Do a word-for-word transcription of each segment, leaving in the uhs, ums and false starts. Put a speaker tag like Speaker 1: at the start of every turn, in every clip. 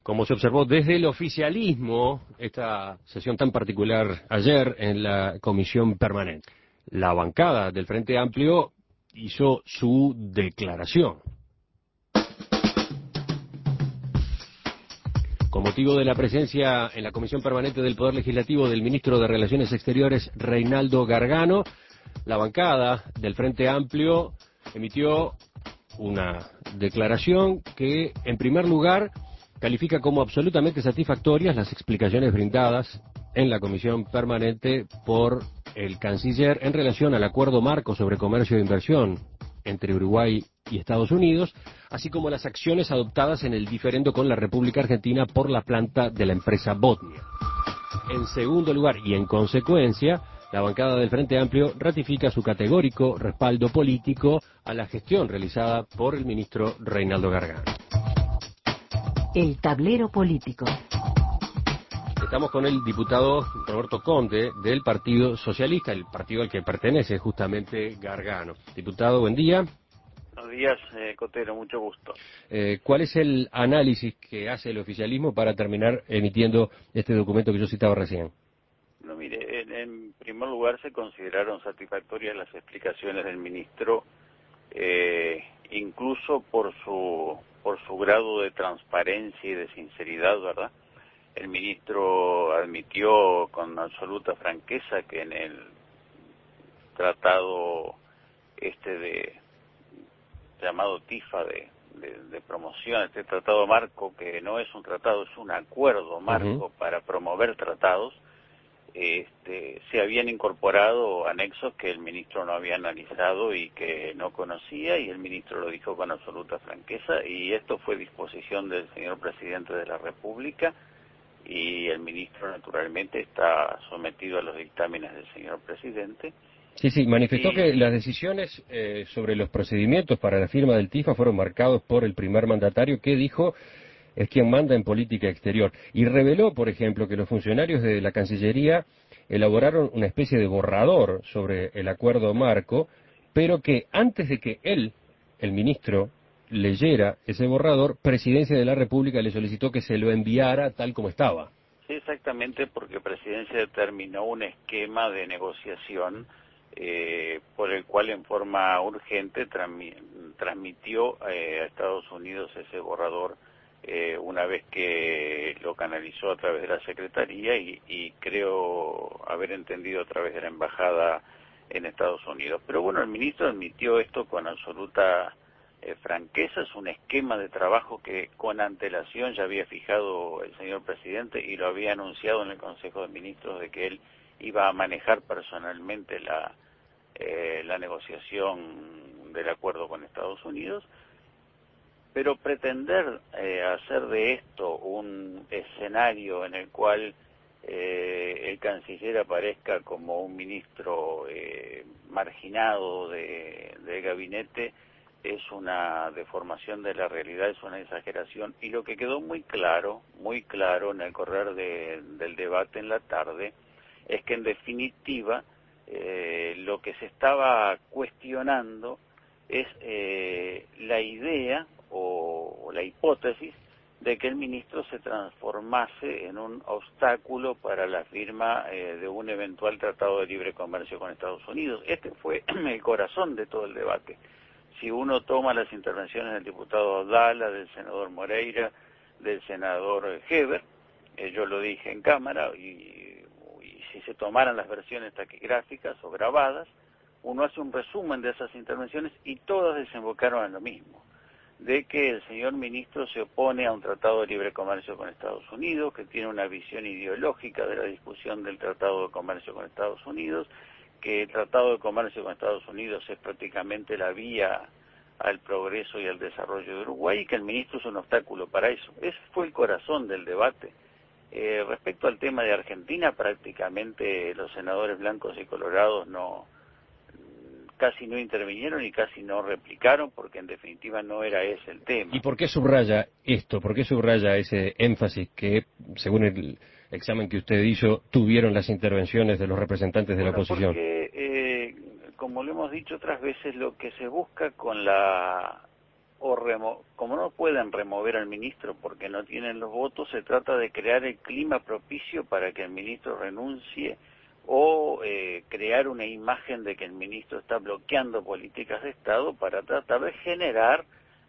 Speaker 1: Como se observó desde el oficialismo, esta sesión tan particular ayer en la comisión permanente, la bancada del Frente Amplio hizo su declaración. Con motivo de la presencia en la comisión permanente del Poder Legislativo del ministro de Relaciones Exteriores, Reinaldo Gargano, la bancada del Frente Amplio emitió una declaración que, en primer lugar, califica como absolutamente satisfactorias las explicaciones brindadas en la comisión permanente por el canciller en relación al acuerdo marco sobre comercio e inversión entre Uruguay y Estados Unidos, así como las acciones adoptadas en el diferendo con la República Argentina por la planta de la empresa Botnia. En segundo lugar, y en consecuencia, la bancada del Frente Amplio ratifica su categórico respaldo político a la gestión realizada por el ministro Reinaldo Gargano.
Speaker 2: El tablero político.
Speaker 1: Estamos con el diputado Roberto Conde del Partido Socialista, el partido al que pertenece justamente Gargano. Diputado, buen día.
Speaker 3: Buenos días, eh, Cotero, mucho gusto.
Speaker 1: Eh, ¿Cuál es el análisis que hace el oficialismo para terminar emitiendo este documento que yo citaba recién?
Speaker 3: No, mire, en, en primer lugar se consideraron satisfactorias las explicaciones del ministro, eh, incluso por su por su grado de transparencia y de sinceridad, ¿verdad? El ministro admitió con absoluta franqueza que en el tratado este de llamado TIFA de, de, de promoción, este tratado marco, que no es un tratado, es un acuerdo marco uh-huh. para promover tratados, este, se habían incorporado anexos que el ministro no había analizado y que no conocía, y el ministro lo dijo con absoluta franqueza, y esto fue disposición del señor presidente de la República, y el ministro naturalmente está sometido a los dictámenes del señor presidente.
Speaker 1: Sí, sí, manifestó
Speaker 3: y...
Speaker 1: que las decisiones eh, sobre los procedimientos para la firma del TIFA fueron marcados por el primer mandatario, que dijo es quien manda en política exterior. Y reveló, por ejemplo, que los funcionarios de la Cancillería elaboraron una especie de borrador sobre el acuerdo marco, pero que antes de que él, el ministro, leyera ese borrador, Presidencia de la República le solicitó que se lo enviara tal como estaba.
Speaker 3: Sí, exactamente, porque Presidencia determinó un esquema de negociación eh, por el cual en forma urgente transmi transmitió eh, a Estados Unidos ese borrador eh, una vez que lo canalizó a través de la Secretaría y, y creo haber entendido a través de la Embajada en Estados Unidos. Pero bueno, el ministro admitió esto con absoluta eh, franqueza, es un esquema de trabajo que con antelación ya había fijado el señor presidente y lo había anunciado en el Consejo de Ministros de que él iba a manejar personalmente la, eh, la negociación del acuerdo con Estados Unidos. Pero pretender eh, hacer de esto un escenario en el cual eh, el canciller aparezca como un ministro eh, marginado de, del gabinete es una deformación de la realidad, es una exageración. Y lo que quedó muy claro, muy claro en el correr de, del debate en la tarde, es que en definitiva eh, lo que se estaba cuestionando es eh, la idea o, o la hipótesis de que el ministro se transformase en un obstáculo para la firma eh, de un eventual tratado de libre comercio con Estados Unidos. Este fue el corazón de todo el debate. Si uno toma las intervenciones del diputado Abdala, del senador Moreira, del senador Heber, eh, yo lo dije en cámara, y, y si se tomaran las versiones taquigráficas o grabadas, uno hace un resumen de esas intervenciones y todas desembocaron en lo mismo, de que el señor ministro se opone a un tratado de libre comercio con Estados Unidos, que tiene una visión ideológica de la discusión del tratado de comercio con Estados Unidos, que el tratado de comercio con Estados Unidos es prácticamente la vía al progreso y al desarrollo de Uruguay, y que el ministro es un obstáculo para eso. Ese fue el corazón del debate. Eh, respecto al tema de Argentina, prácticamente los senadores blancos y colorados no casi no intervinieron y casi no replicaron, porque en definitiva no era ese el tema.
Speaker 1: ¿Y por qué subraya esto? ¿Por qué subraya ese énfasis que, según el examen que usted hizo, tuvieron las intervenciones de los representantes de
Speaker 3: bueno,
Speaker 1: la oposición?
Speaker 3: Porque, eh, como lo hemos dicho otras veces, lo que se busca con la o remo como no pueden remover al ministro porque no tienen los votos, se trata de crear el clima propicio para que el ministro renuncie o eh, crear una imagen de que el ministro está bloqueando políticas de Estado para tratar de generar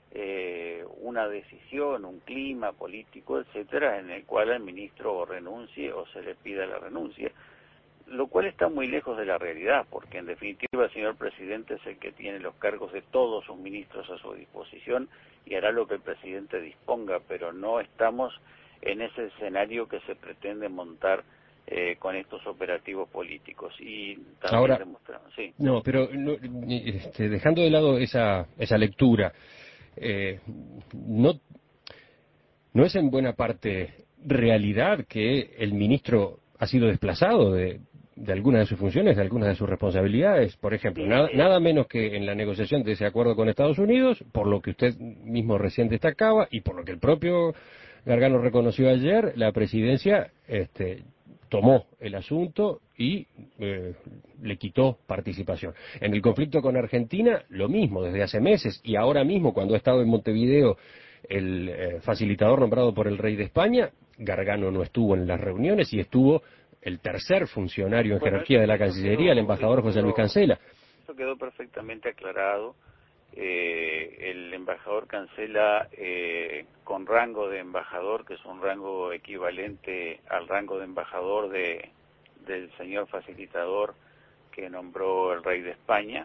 Speaker 3: eh, una decisión, un clima político, etcétera, en el cual el ministro o renuncie o se le pida la renuncia, lo cual está muy lejos de la realidad, porque en definitiva el señor presidente es el que tiene los cargos de todos sus ministros a su disposición y hará lo que el presidente disponga, pero no estamos en ese escenario que se pretende montar eh, con estos operativos políticos. Y también
Speaker 1: Ahora,
Speaker 3: demostramos, sí.
Speaker 1: no, pero no, este, dejando de lado esa, esa lectura, eh, no, ¿no es en buena parte realidad que el ministro ha sido desplazado de, de algunas de sus funciones, de algunas de sus responsabilidades? Por ejemplo,
Speaker 3: Sí,
Speaker 1: nada,
Speaker 3: eh,
Speaker 1: nada menos que en la negociación de ese acuerdo con Estados Unidos, por lo que usted mismo recién destacaba y por lo que el propio Gargano reconoció ayer, la presidencia este, tomó el asunto y eh, le quitó participación. En el conflicto con Argentina, lo mismo, desde hace meses, y ahora mismo, cuando ha estado en Montevideo el eh, facilitador nombrado por el rey de España, Gargano no estuvo en las reuniones y estuvo el tercer funcionario en
Speaker 3: bueno,
Speaker 1: jerarquía
Speaker 3: eso,
Speaker 1: de la
Speaker 3: eso
Speaker 1: Cancillería, el
Speaker 3: quedó,
Speaker 1: embajador
Speaker 3: eso
Speaker 1: José Luis
Speaker 3: quedó,
Speaker 1: Cancela.
Speaker 3: eso quedó perfectamente aclarado. Eh, el embajador Cancela, eh, con rango de embajador, que es un rango equivalente al rango de embajador de, del señor facilitador que nombró el rey de España,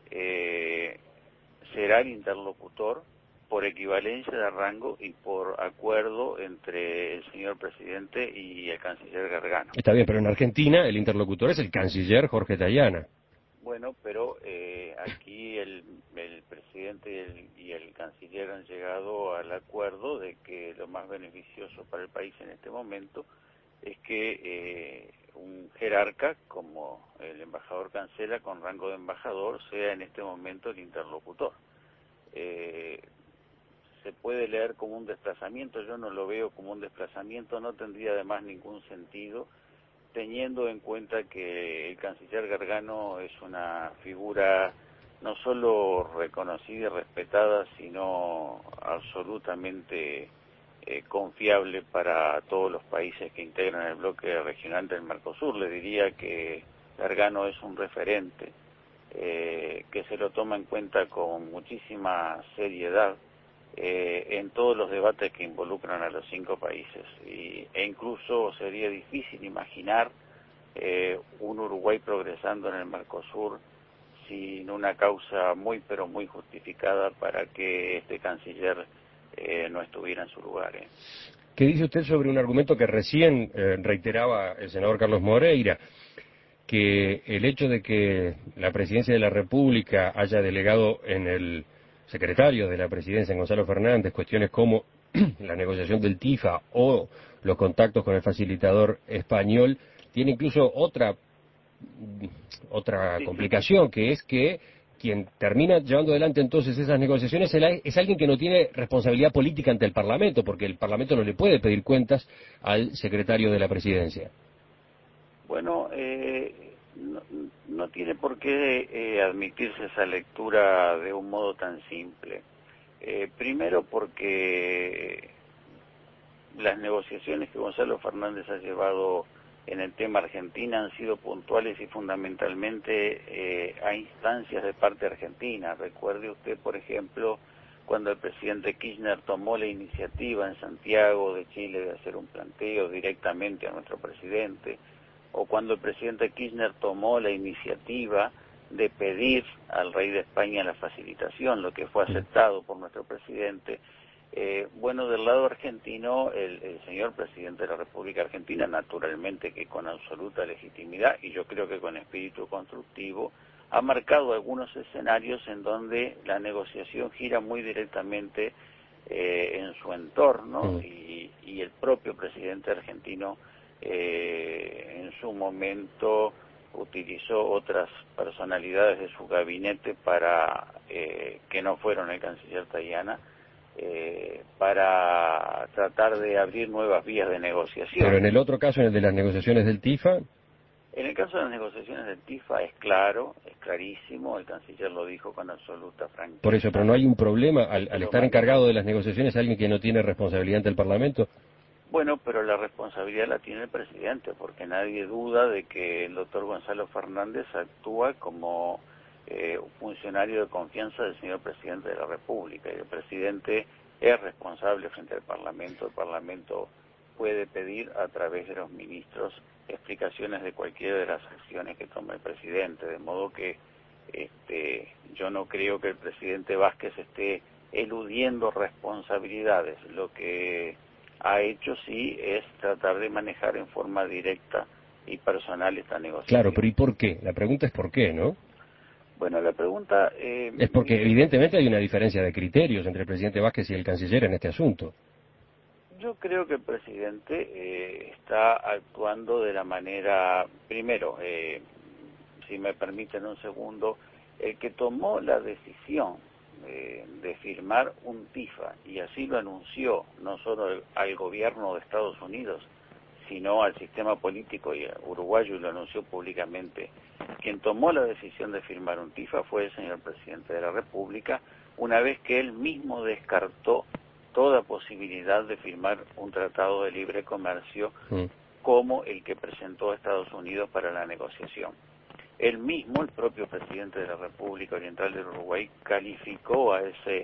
Speaker 3: eh, será el interlocutor por equivalencia de rango y por acuerdo entre el señor presidente y el canciller Gargano.
Speaker 1: Está bien, pero en Argentina el interlocutor es el canciller Jorge Tayana.
Speaker 3: Bueno, pero eh, aquí el, el presidente y el, y el canciller han llegado al acuerdo de que lo más beneficioso para el país en este momento es que eh, un jerarca como el embajador Cancela con rango de embajador sea en este momento el interlocutor. Eh, se puede leer como un desplazamiento, yo no lo veo como un desplazamiento, no tendría además ningún sentido, teniendo en cuenta que el canciller Gargano es una figura no solo reconocida y respetada, sino absolutamente eh, confiable para todos los países que integran el bloque regional del Mercosur. Le diría que Gargano es un referente, eh, que se lo toma en cuenta con muchísima seriedad eh, en todos los debates que involucran a los cinco países, y, e incluso sería difícil imaginar eh, un Uruguay progresando en el Mercosur sin una causa muy pero muy justificada para que este canciller eh, no estuviera en su lugar. ¿eh?
Speaker 1: ¿Qué dice usted sobre un argumento que recién eh, reiteraba el senador Carlos Moreira, que el hecho de que la presidencia de la República haya delegado en el secretario de la presidencia, en Gonzalo Fernández, cuestiones como la negociación del TIFA o los contactos con el facilitador español, tiene incluso otra otra
Speaker 3: Sí, sí.
Speaker 1: complicación, que es que quien termina llevando adelante entonces esas negociaciones es alguien que no tiene responsabilidad política ante el Parlamento, porque el Parlamento no le puede pedir cuentas al secretario de la presidencia.
Speaker 3: Bueno, eh, no, no tiene por qué eh, admitirse esa lectura de un modo tan simple. Eh, primero porque las negociaciones que Gonzalo Fernández ha llevado en el tema Argentina han sido puntuales y fundamentalmente eh, a instancias de parte argentina. Recuerde usted, por ejemplo, cuando el presidente Kirchner tomó la iniciativa en Santiago de Chile de hacer un planteo directamente a nuestro presidente, o cuando el presidente Kirchner tomó la iniciativa de pedir al rey de España la facilitación, lo que fue aceptado por nuestro presidente. Eh, bueno, del lado argentino, el, el señor presidente de la República Argentina, naturalmente que con absoluta legitimidad, y yo creo que con espíritu constructivo, ha marcado algunos escenarios en donde la negociación gira muy directamente eh, en su entorno,
Speaker 1: Mm.
Speaker 3: y, y el propio presidente argentino eh, en su momento utilizó otras personalidades de su gabinete para eh, que no fueron el canciller Tayana, eh, para tratar de abrir nuevas vías de negociación.
Speaker 1: Pero en el otro caso, en el de las negociaciones del TIFA...
Speaker 3: En el caso de las negociaciones del TIFA es claro, es clarísimo, el canciller lo dijo con absoluta franqueza.
Speaker 1: Por eso, pero no hay un problema al, al estar encargado de las negociaciones alguien que no tiene responsabilidad ante el Parlamento.
Speaker 3: Bueno, pero la responsabilidad la tiene el presidente, porque nadie duda de que el doctor Gonzalo Fernández actúa como eh, un funcionario de confianza del señor presidente de la República, y el presidente es responsable frente al Parlamento. El Parlamento puede pedir a través de los ministros explicaciones de cualquiera de las acciones que tome el presidente, de modo que este, yo no creo que el presidente Vázquez esté eludiendo responsabilidades. Lo que ha hecho sí es tratar de manejar en forma directa y personal esta negociación.
Speaker 1: Claro, pero ¿y por qué? La pregunta es por qué, ¿no?
Speaker 3: Bueno, la pregunta... Eh,
Speaker 1: es porque mi... evidentemente hay una diferencia de criterios entre el presidente Vázquez y el canciller en este asunto.
Speaker 3: Yo creo que el presidente eh, está actuando de la manera... Primero, eh, si me permiten un segundo, el que tomó la decisión eh, de firmar un TIFA, y así lo anunció no solo el, al gobierno de Estados Unidos, sino al sistema político uruguayo, y lo anunció públicamente. Quien tomó la decisión de firmar un TIFA fue el señor presidente de la República, una vez que él mismo descartó toda posibilidad de firmar un tratado de libre comercio mm. como el que presentó a Estados Unidos para la negociación. Él mismo, el propio presidente de la República Oriental del Uruguay, calificó a ese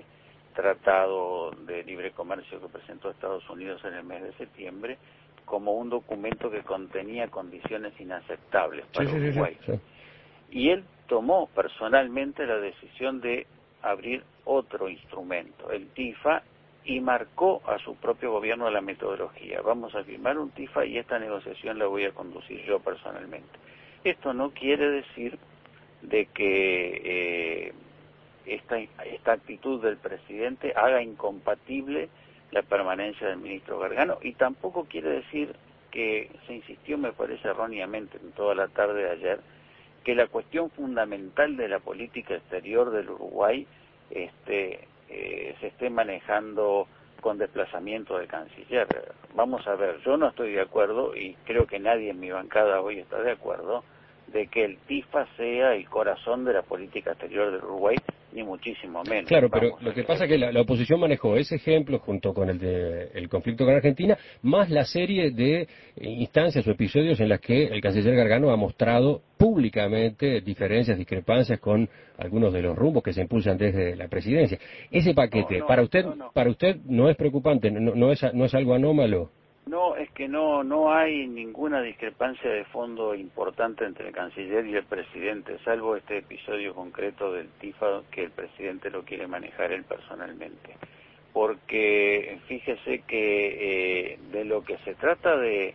Speaker 3: tratado de libre comercio que presentó a Estados Unidos en el mes de septiembre como un documento que contenía condiciones inaceptables para
Speaker 1: sí,
Speaker 3: Uruguay.
Speaker 1: Sí, sí, sí.
Speaker 3: Y él tomó personalmente la decisión de abrir otro instrumento, el TIFA, y marcó a su propio gobierno la metodología. Vamos a firmar un TIFA y esta negociación la voy a conducir yo personalmente. Esto no quiere decir de que eh, esta, esta actitud del presidente haga incompatible la permanencia del ministro Gargano, y tampoco quiere decir que se insistió, me parece erróneamente, en toda la tarde de ayer, que la cuestión fundamental de la política exterior del Uruguay este, eh, se esté manejando con desplazamiento del canciller. Vamos a ver, yo no estoy de acuerdo, y creo que nadie en mi bancada hoy está de acuerdo, de que el TIFA sea el corazón de la política exterior del Uruguay, ni muchísimo menos.
Speaker 1: Claro, pero lo que pasa es que la, la oposición manejó ese ejemplo junto con el de el conflicto con Argentina, más la serie de instancias o episodios en las que el canciller Gargano ha mostrado públicamente diferencias, discrepancias con algunos de los rumbos que se impulsan desde la presidencia. Ese paquete, no, no, para usted, no, no. para usted no es preocupante, no, no es no es algo anómalo.
Speaker 3: No, es que no no hay ninguna discrepancia de fondo importante entre el canciller y el presidente, salvo este episodio concreto del TIFA, que el presidente lo quiere manejar él personalmente. Porque fíjese que eh, de lo que se trata de,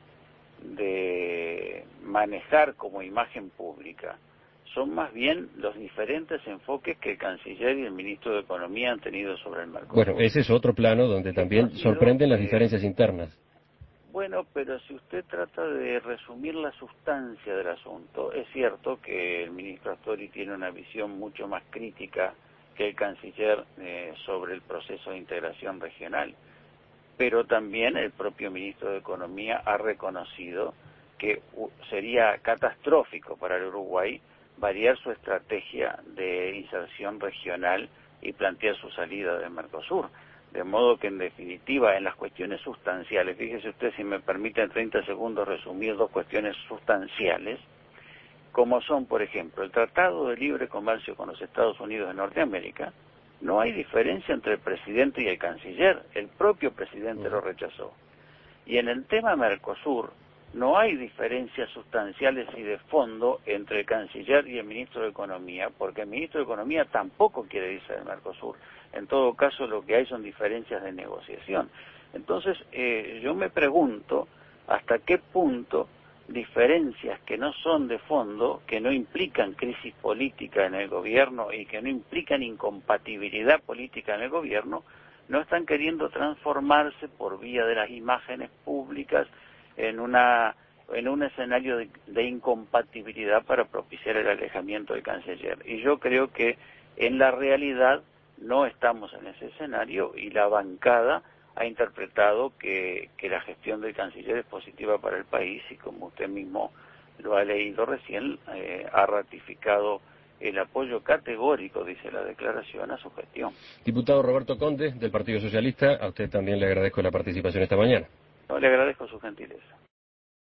Speaker 3: de manejar como imagen pública son más bien los diferentes enfoques que el canciller y el ministro de Economía han tenido sobre el Mercosur.
Speaker 1: Bueno, ese es otro plano donde también sorprenden las diferencias internas.
Speaker 3: Bueno, pero si usted trata de resumir la sustancia del asunto, es cierto que el ministro Astori tiene una visión mucho más crítica que el canciller eh, sobre el proceso de integración regional, pero también el propio ministro de Economía ha reconocido que uh, sería catastrófico para el Uruguay variar su estrategia de inserción regional y plantear su salida del Mercosur. De modo que, en definitiva, en las cuestiones sustanciales, fíjese usted, si me permite en treinta segundos resumir dos cuestiones sustanciales, como son, por ejemplo, el Tratado de Libre Comercio con los Estados Unidos de Norteamérica. No hay diferencia entre el presidente y el canciller, el propio presidente lo rechazó. Y en el tema Mercosur, no hay diferencias sustanciales y de fondo entre el canciller y el ministro de Economía, porque el ministro de Economía tampoco quiere irse del Mercosur. En todo caso, lo que hay son diferencias de negociación. Entonces, eh, yo me pregunto hasta qué punto diferencias que no son de fondo, que no implican crisis política en el gobierno y que no implican incompatibilidad política en el gobierno, no están queriendo transformarse por vía de las imágenes públicas en una en un escenario de, de incompatibilidad para propiciar el alejamiento del canciller. Y yo creo que en la realidad no estamos en ese escenario, y la bancada ha interpretado que, que la gestión del canciller es positiva para el país, y como usted mismo lo ha leído recién, eh, ha ratificado el apoyo categórico, dice la declaración, a su gestión.
Speaker 1: Diputado Roberto Conde, del Partido Socialista, a usted también le agradezco la participación esta mañana.
Speaker 3: No, le agradezco su gentileza.